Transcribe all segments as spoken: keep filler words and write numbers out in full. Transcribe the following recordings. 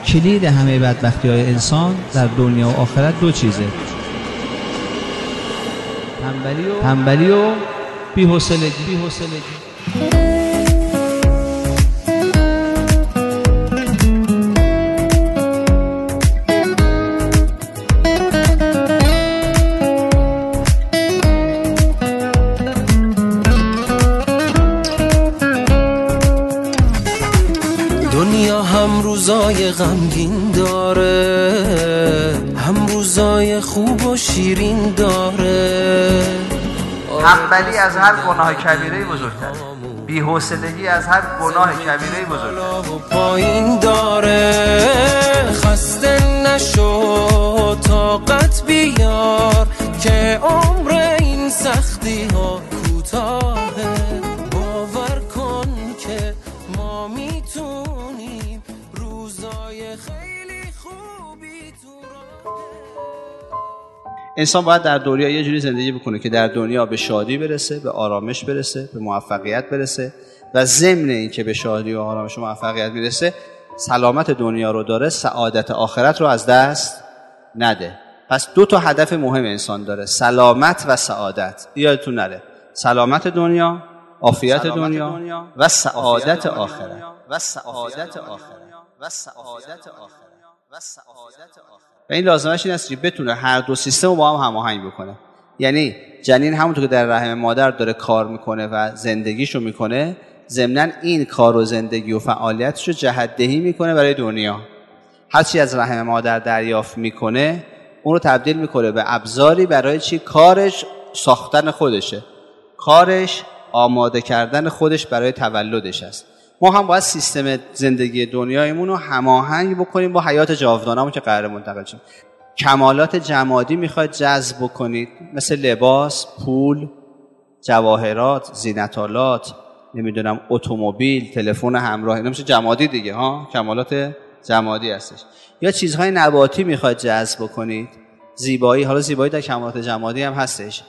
کلید همه بدبختی‌های انسان در دنیا و آخرت دو چیزه: تنبلی و تنبلی و بی‌حوصلگی. بی‌حوصلگی. دنیا هم روزای غمگین داره، هم روزای خوب و شیرین داره. تنبلی از هر گناه کبیره بزرگتره، بی‌حوصلگی از هر گناه کبیره بزرگتره. پایین داره، خسته نشو طاقت بیار که عمر این سختی ها کوتاهه. باور کن که ما میتونیم روزای خیلی خوبی تو راه. انسان باید در دنیا یه جوری زندگی بکنه که در دنیا به شادی برسه، به آرامش برسه، به موفقیت برسه و ضمن این که به شادی و آرامش و موفقیت میرسه سلامت دنیا رو داره، سعادت آخرت رو از دست نده. پس دو تا هدف مهم انسان داره: سلامت و سعادت. یادتون نره، سلامت دنیا، عافیت دنیا, دنیا و سعادت آخرت و سعادت آخرت و سعادت آخرت و سعادت آخرت. و این لازمش این است که بتونه هر دو سیستم رو با هم هماهنگ بکنه. یعنی جنین همونطور که در رحم مادر داره کار میکنه و زندگیشو میکنه، ضمناً این کار و زندگی و فعالیتش رو جهت‌دهی میکنه برای دنیا. هر چی از رحم مادر دریافت میکنه اون رو تبدیل میکنه به ابزاری برای چی؟ کارش ساختن خودشه، کارش آماده کردن خودش برای تولدش است. ما هم باید سیستم زندگی دنیایمون رو هماهنگ بکنیم با حیات جاودانمون که قراره منتقل شیم. کمالات جمادی میخواید جذب بکنید، مثل لباس، پول، جواهرات، زینت‌آلات، نمیدونم اتومبیل، تلفن همراه، اینا میشه جمادی دیگه ها، کمالات جمادی هستش. یا چیزهای نباتی میخواید جذب بکنید، زیبایی، حالا زیبایی در کمالات جمادی هم هستش،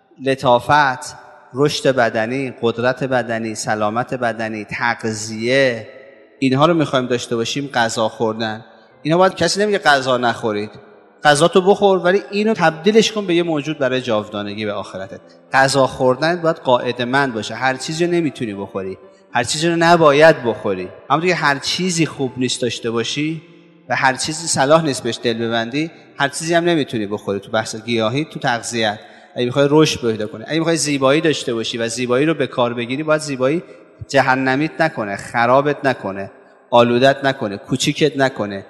لطافت، رشد بدنی، قدرت بدنی، سلامت بدنی، تغذیه، اینها رو میخوایم داشته باشیم. غذا خوردن، اینا باید، کسی نمیگه غذا نخورید، غذا تو بخور، ولی اینو تبدیلش کن به یه موجود برای جاودانگی به آخرتت. غذا خوردن باید قاعده‌مند باشه، هر چیزی رو نمیتونی بخوری، هر چیزی رو نباید بخوری. همونطور که هر چیزی خوب نیست داشته باشی و هر چیزی صلاح نیست بهش دل ببندی، هر چیزی هم نمیتونی بخوری. تو بحث گیاهی، تو تغذیه، اگه میخوای رشد پیدا کنی، اگه میخوای زیبایی داشته باشی و زیبایی رو به کار بگیری، باید زیبایی جهنمیت نکنه، خرابت نکنه، آلودت نکنه، کوچیکت نکنه،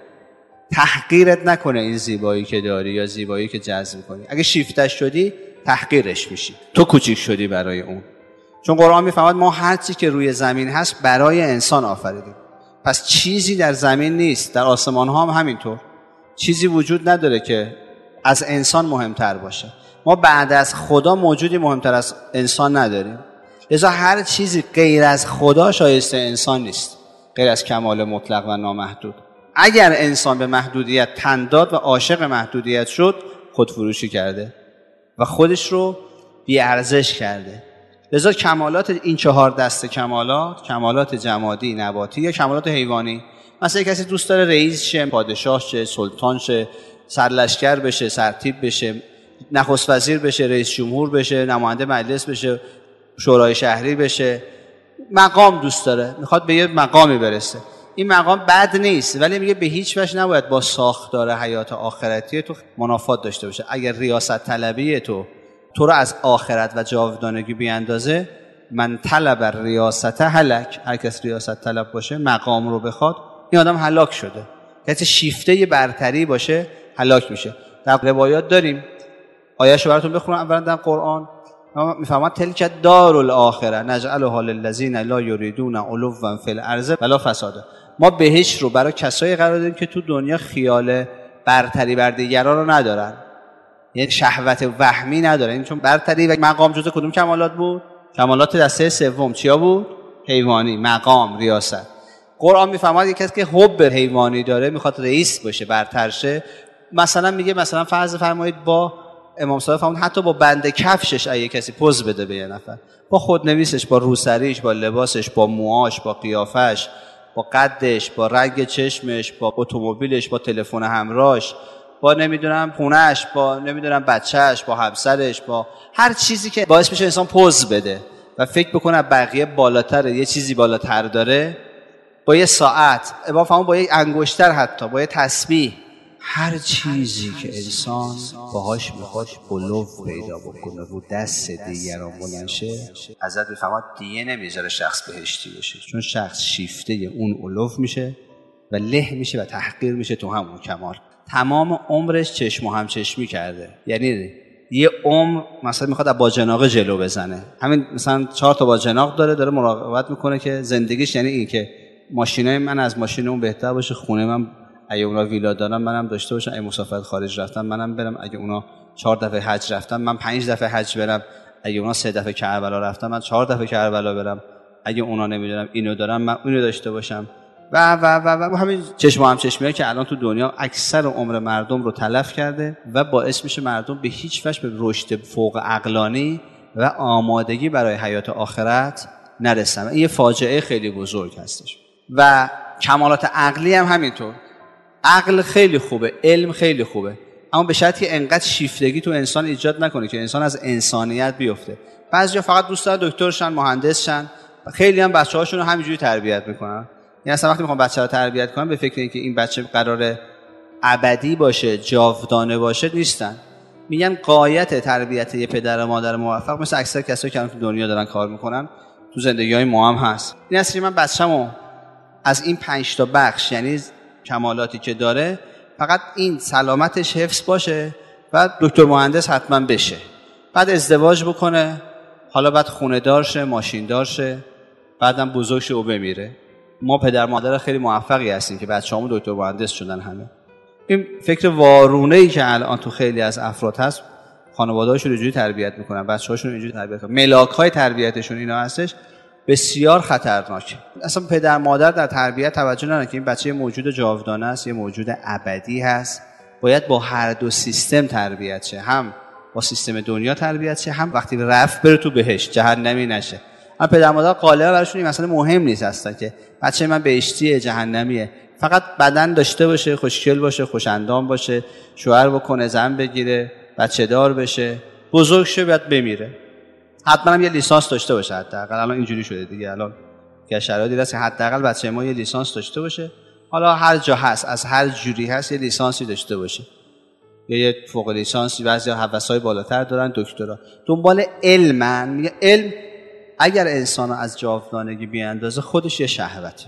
تحقیرت نکنه. این زیبایی که داری یا زیبایی که جذب کنی، اگه شیفتش شدی تحقیرش میشی، تو کوچیک شدی برای اون. چون قرآن میفهمد ما هر چی که روی زمین هست برای انسان آفریدیم. پس چیزی در زمین نیست، در آسمان ها هم همینطور، چیزی وجود نداره که از انسان مهمتر باشه. ما بعد از خدا موجودی مهمتر از انسان نداریم، لذا هر چیزی غیر از خدا شایسته انسان نیست، غیر از کمال مطلق و نامحدود. اگر انسان به محدودیت تن داد و عاشق محدودیت شد، خودفروشی کرده و خودش رو بی‌ارزش کرده. لذا کمالات این چهار دسته کمالات، کمالات جمادی، نباتی یا کمالات حیوانی، مثلا کسی دوست داره رئیس شه، پادشاه شه، سلطان شه، سرلشکر بشه، سرتیپ بشه، نخست وزیر بشه، رئیس جمهور بشه، نماینده مجلس بشه، شورای شهری بشه، مقام دوست داره، میخواد به یه مقامی برسه. این مقام بد نیست، ولی میگه به هیچ وجه نباید با ساختار حیات آخرتی تو منافات داشته باشه. اگر ریاست طلبی تو تو رو از آخرت و جاودانگی بیاندازه، من طلب ریاست هلک، هر کس ریاست طلب باشه، مقام رو بخواد، این آدم هلاک شده. کسی شیفته برتری باشه هلاک میشه. در روایات داریم، آیه‌شو براتون بخونم. اولا در قرآن میفهمن تلک دار الاخره نجعلها للذین لا یریدون علوا فی الارض ولا فسادا. ما بهشت رو برای کسایی قرار دادیم که تو دنیا خیال برتری بر دیگران رو ندارن، یعنی شهوت وهمی ندارن. این چون برتری و مقام جزء کدوم کمالات بود؟ کمالات دسته سوم چیا بود؟ حیوانی، مقام، ریاست. قرآن میفهمد یک کسی که حب حیوانی داره، میخواد رئیس باشه، برتر شه، مثلا میگه مثلا فرض فرمایید با امام صادق فرمود حتی با بند کفشش اگه کسی پوز بده به یه نفر، با خودنویسش، با روسریش، با لباسش، با موهاش، با قیافش، با قدش، با رنگ چشمش، با اتومبیلش، با تلفن همراهش، با نمیدونم خونه‌اش، با نمیدونم بچه‌اش، با همسرش، با هر چیزی که باعث میشه انسان پوز بده و فکر بکنه بقیه بالاتره، یه چیزی بالاتر داره، با یه ساعت، با فهم با یه انگشتر، حتی با یه تسبیح، هر چیزی که انسان باهاش میخواد قلوب پیدا بکنه رو دست دیگران بلند شه، حضرت میفرماد دیگه نمیذاره شخص بهشتی بشه، چون شخص شیفته اون قلوب میشه و له میشه و تحقیر میشه تو همون کمال. تمام عمرش چشم و همچشمی کرده، یعنی یه عمر مثلا میخواد از باجناق جلو بزنه، همین مثلا چهار تا باجناق داره داره مراقبت میکنه که زندگیش یعنی این که ماشینای من از ماشین اون بهتر باشه، خونه من اگه اونا ویلا دارن منم داشته باشم، اگه مسافرت خارج رفتم منم برم، اگه اونا چهار دفعه حج رفتم من پنج دفعه حج برم، اگه اونا سه دفعه کربلا رفتم من چهار دفعه کربلا برم، اگه اونا نمیدونم اینو دارم من اونو داشته باشم و و و و همین چشم و همچشمیه که الان تو دنیا اکثر عمر مردم رو تلف کرده و باعث میشه مردم به هیچ وجه به رشد فوق عقلانی و آمادگی برای حیات آخرت نرسن. این یه فاجعه خیلی بزرگ هستش. و کمالات عقلی هم همینطور. عقل خیلی خوبه، علم خیلی خوبه، اما به شرطی که انقدر شیفتگی تو انسان ایجاد نکنه که انسان از انسانیت بیفته. بعضیا فقط دوست دارن دکترشن، مهندسشن، خیلی هم بچه‌هاشون رو همینجوری تربیت میکنن. یعنی اصلا وقتی میخوام بچه‌ها رو تربیت کنم به فکر اینکه این بچه قراره ابدی باشه، جاودانه باشه نیستن. میگن غایت تربیت یه پدر و مادر موفق مثل اکثر کسایی که تو دنیا دارن کار میکنن تو زندگی‌های ما هم هست. این اصلا من بچه‌مو از این پنج تا بخش، یعنی کمالاتی که داره، فقط این سلامتش حفظ باشه، بعد دکتر مهندس حتما بشه، بعد ازدواج بکنه، حالا بعد خونه دار شه، ماشین دار شه، بعدم بزرگ شه و بمیره. ما پدر مادر خیلی موفقی هستیم که بچه‌هامون دکتر مهندس شدن همه. این فکر وارونه‌ای که الان تو خیلی از افراد هست، خانواده‌هاشون اینجوری تربیت میکنن، بچه‌هاشون اینجوری تربیت میکنن، ملاک‌های تربیتشون اینا هستش، بسیار خطرناکه. اصلا پدر مادر در تربیت توجه ندارن که این بچه موجود جاودانه است، یه موجود ابدی هست، باید با هر دو سیستم تربیت شه، هم با سیستم دنیا تربیت شه، هم وقتی رفت بره تو بهشت جهنمی نشه. اما پدر مادر غالبا براشون این مسئله مهم نیست اصلا که بچه من بهشتیه جهنمیه، فقط بدن داشته باشه، خوشگل باشه، خوش اندام باشه، شوهر بکنه، زن بگیره، بچه دار بشه، بزرگ شه، بعد بمیره. حتما هم یه لیسانس داشته باشه، حداقل الان اینجوری شده دیگه، الان که شرایطی هست که حداقل بچه ما یه لیسانس داشته باشه، حالا هر جا هست از هر جوری هست یه لیسانسی داشته باشه، یا یه فوق لیسانسی، بعضی حواسای بالاتر دارن، دکترا، دنبال علمن. میگه علم اگر انسان از جاودانگی بیاندازه خودش یه شهوته.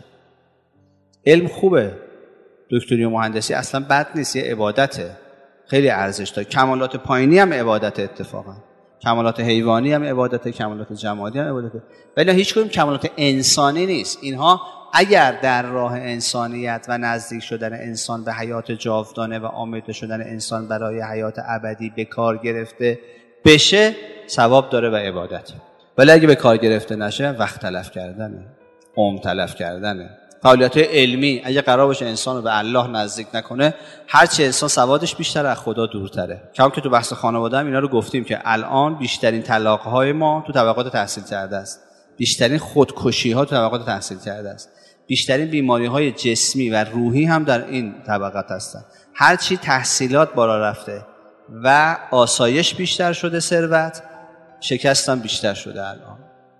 علم خوبه، دکتری و مهندسی اصلا بد نیست، یه عبادته، خیلی ارزش داره. کمالات پایینی هم عبادت، اتفاقا کمالات حیوانی هم عبادته، کمالات جمادی هم عبادته، ولی هیچ کدوم کمالات انسانی نیست. اینها اگر در راه انسانیت و نزدیک شدن انسان به حیات جاودانه و آمیخته شدن انسان برای حیات ابدی به کار گرفته بشه، ثواب داره و عبادت. ولی اگه به کار گرفته نشه، وقت تلف کردنه، عمر تلف کردنه. فعالیت علمی اگه قرار باشه انسان رو به الله نزدیک نکنه، هرچی انسان سوادش بیشتر از خدا دورتره. کم که تو بحث خانواده هم اینا رو گفتیم که الان بیشترین طلاق‌های ما تو طبقات تحصیل کرده است، بیشترین خودکشی‌ها تو طبقات تحصیل کرده است، بیشترین بیماری‌های جسمی و روحی هم در این طبقات هستن. هرچی تحصیلات بالا رفته و آسایش بیشتر شده، ثروت، شکست هم بیشتر شده الان.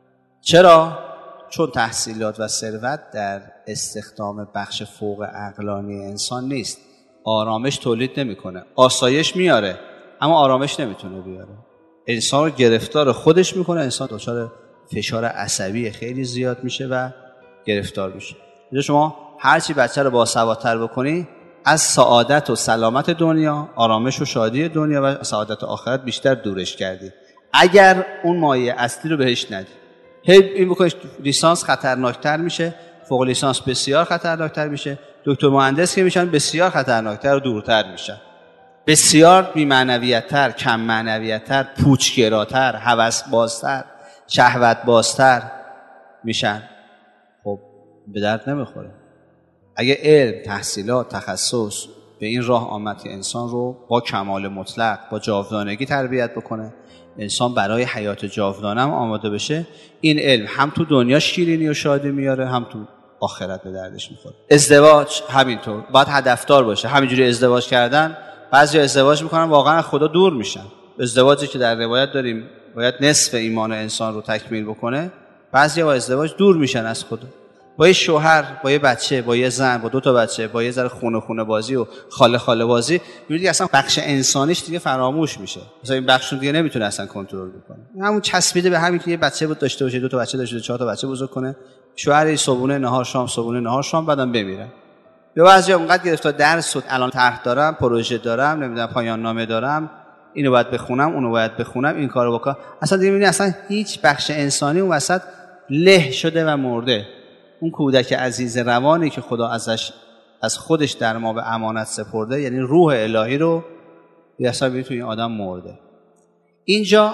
چرا؟ چون تحصیلات و ثروت در استخدام بخش فوق عقلانی انسان نیست. آرامش تولید نمیکنه. آسایش میاره اما آرامش نمیتونه بیاره. انسان رو گرفتار خودش میکنه، انسان دچار فشار عصبی خیلی زیاد میشه و گرفتار میشه. اینجا شما هرچی بچه رو باسوادتر بکنی، از سعادت و سلامت دنیا، آرامش و شادی دنیا و سعادت آخرت بیشتر دورش کردی، اگر اون مایه اصلی رو بهش ندی. هی این بکنیش لیسانس خطرناکتر میشه، فوق لیسانس بسیار خطرناکتر میشه، دکتر مهندس که میشن بسیار خطرناکتر و دورتر میشن، بسیار بی‌معنویت‌تر، کم معنویت‌تر، پوچگراتر، هوس بازتر، شهوت بازتر میشن. خب به درد نمیخوره. اگه علم، تحصیلات، تخصص به این راه آمد که انسان رو با کمال مطلق، با جاودانگی تربیت بکنه، انسان برای حیات جاودانه هم آماده بشه، این علم هم تو دنیا شیرینی و شادی میاره، هم تو آخرت به دردش میخوره. ازدواج همینطور باید هدفدار باشه. همینجوری ازدواج کردن، بعضی ازدواج میکنن واقعا از خدا دور میشن. ازدواجی که در روایت داریم باید نصف ایمان انسان رو تکمیل بکنه، بعضی با ازدواج دور میشن از خدا. با یه شوهر، با یه بچه، با یه زن، با دو تا بچه، با یه ذره خونه خونه بازی و خاله خاله بازی، میبینید اصلا بخش انسانیش دیگه فراموش میشه. مثلا این بخشون دیگه نمیتونه اصلا کنترل بکنه. همون چسبیده به همین که یه بچه بود داشته باشه، دو تا بچه داشته باشه، چهار تا بچه بزرگ کنه، شوهر صبحونه نهار شام، صبحونه نهار شام، بعدم بمیره. یا بعضیا اونقدر گرفتار درس شد، الان طرح دارم، پروژه دارم، نمیدونم پایان نامه دارم، اینو باید بخونم، اونو باید بخونم، این کارو بکنم. اصلا دیگه میبینی اصلا هیچ بخش انسانی اون وسط له شده و مرده. اون کودک عزیز روانی که خدا ازش از خودش در ما به امانت سپرده، یعنی روح الهی رو یه حسابی تو این آدم مرده. اینجا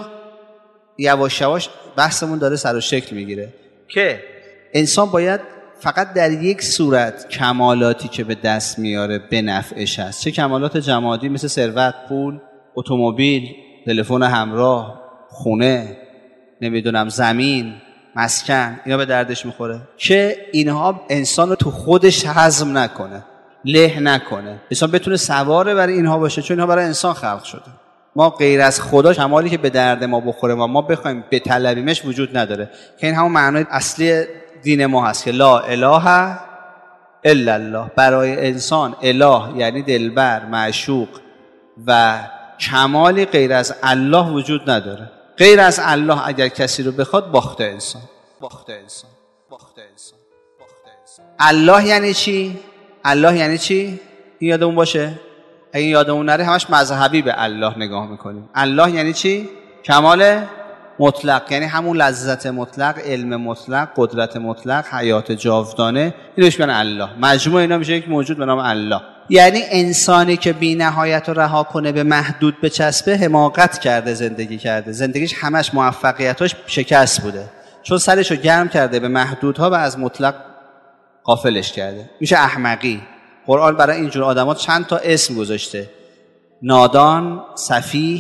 یواش یواش بحثمون داره سر و شکل میگیره که انسان باید فقط در یک صورت کمالاتی که به دست میاره به نفعش هست. چه کمالات جمادی مثل ثروت، پول، اتومبیل، تلفن همراه، خونه، نمیدونم زمین، مسکن، اینا به دردش میخوره که اینها انسان رو تو خودش هضم نکنه، له نکنه، انسان بتونه سواره برای اینها باشه، چون اینها برای انسان خلق شده. ما غیر از خدا کمالی که به درد ما بخوره و ما بخوایم بطلبیمش وجود نداره، که این همون معنای اصلی دین ما هست که لا اله الا الله. برای انسان اله یعنی دلبر، معشوق و کمالی غیر از الله وجود نداره. غیر از الله اگر کسی رو بخواد باخته انسان. باخته انسان. باخته انسان. باخته انسان. الله یعنی چی؟ الله یعنی چی؟ این یادمون باشه. اگه یادمون نره همش مذهبی به الله نگاه میکنیم. الله یعنی چی؟ کمال مطلق، یعنی همون لذت مطلق، علم مطلق، قدرت مطلق، حیات جاودانه. اینو میگن الله. مجموع اینا میشه یک موجود به نام الله. یعنی انسانی که بی نهایت رو رها کنه به محدود بچسبه حماقت کرده، زندگی کرده، زندگیش همش موفقیتاش شکست بوده، چون سرش رو گرم کرده به محدودها و از مطلق غافلش کرده. میشه احمقی. قرآن برای اینجور آدما چند تا اسم گذاشته: نادان، سفیه،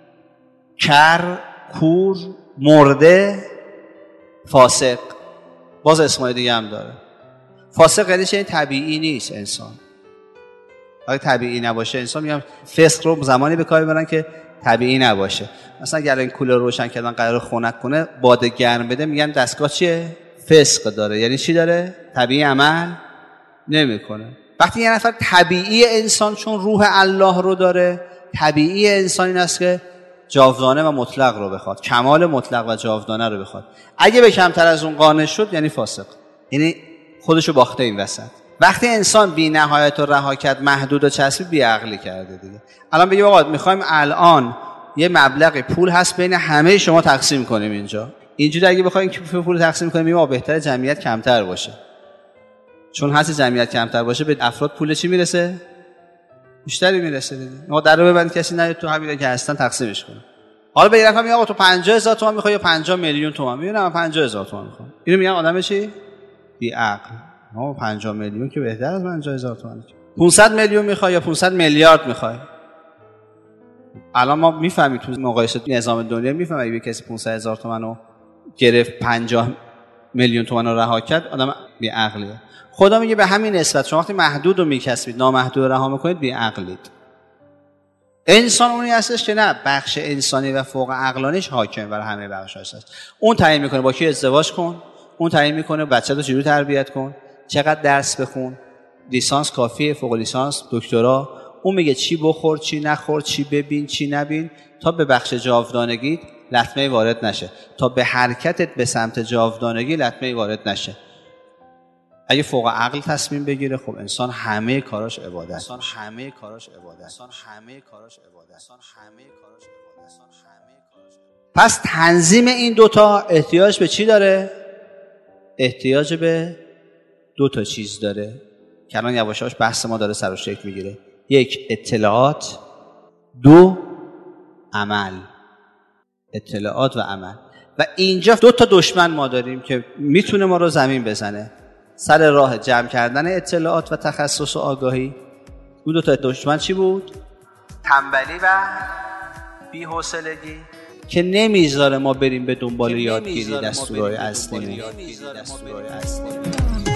کر، کور، مرده، فاسق. باز اسمای دیگه هم داره. فاسق یعنی چه؟ طبیعی نیست انسان. اگه طبیعی نباشه انسان، میگم فسق رو زمانی به کار میبرن که طبیعی نباشه. مثلا اگر این کولر روشن کردن قرار خنک کنه، باد گرم بده، میگن دستگاه چیه؟ فسق داره. یعنی چی داره؟ طبیعی عمل نمیکنه. وقتی یه نفر طبیعی انسان چون روح الله رو داره، طبیعی انسان این است که جاودانه و مطلق رو بخواد، کمال مطلق و جاودانه رو بخواد. اگه به کمتر از اون قانع شد یعنی فاسق، یعنی خودشو باخته این وسط. وقتی انسان بی نهایت رو رها کرد، محدود و چسبی، بی عقلی کرده دیگه. الان بگیم آقا میخوایم الان یه مبلغ پول هست بین همه شما تقسیم کنیم اینجا. اینجوری اگه بخوایم که پول تقسیم کنیم، میگم بهتره جمعیت کمتر باشه، چون هست جمعیت کمتر باشه به افراد پول چی میرسه؟ بیشتری میرسه دیگه. ما در رو ببند کسی نیاد تو همین که هستن تقسیمش کنه. حالا به این رقم میگم آقا تو پنجاه هزار تومان میخوای یا پنجاه میلیون تومان؟ میگم من پنجاه هزار تومان میخوام. اینو میگم آدم چی؟ بی عقل. ما پنجاه میلیون که بهتر از پنجاه هزار تومان. پانصد میلیون میخوای یا پانصد میلیارد میخوای؟ الان ما میفهمیم تو مقایسه نظام دنیا میفهمیم اگه کسی پانصد هزار تومان رو گرفت، پنجاه میلیون تومان رو رها کرد، آدم بی عقلیه. خدا میگه به همین نسبت شما وقتی محدود رو میکسبید، نامحدود رو رها میکنید، بی عقلید. انسان اونی هستش که نه، بخش انسانی و فوق عقلانیش حاکم بر همه بخشاش هست. اون تعیین میکنه با کی ازدواج کن، اون تعیین میکنه بچه‌تو چجوری تربیت کن، چقدر درس بخون، لیسانس کافیه، فوق لیسانس، دکترا. اون میگه چی بخور، چی نخور، چی ببین، چی نبین، تا به بخش جاودانگی لطمه وارد نشه، تا به حرکتت به سمت جاودانگی لطمه وارد نشه. اگه فوق عقل تصمیم بگیره، خب انسان همه کاراش عبادت، انسان همه کاراش عبادت، انسان همه کاراش عبادت، انسان همه کاراش عبادت، انسان همه کاراش. پس تنظیم این دوتا احتیاج به چی داره؟ احتیاج به دو تا چیز داره که الان یواش یواش بحث ما داره سر و شکل میگیره. یک، اطلاعات. دو، عمل. اطلاعات و عمل. و اینجا دو تا دشمن ما داریم که میتونه ما رو زمین بزنه سر راه جمع کردن اطلاعات و تخصص و آگاهی. اون دو تا دشمن چی بود؟ تنبلی و بی‌حوصلگی که نمیذاره ما بریم به دنبال یادگیری دستورهای اصلی.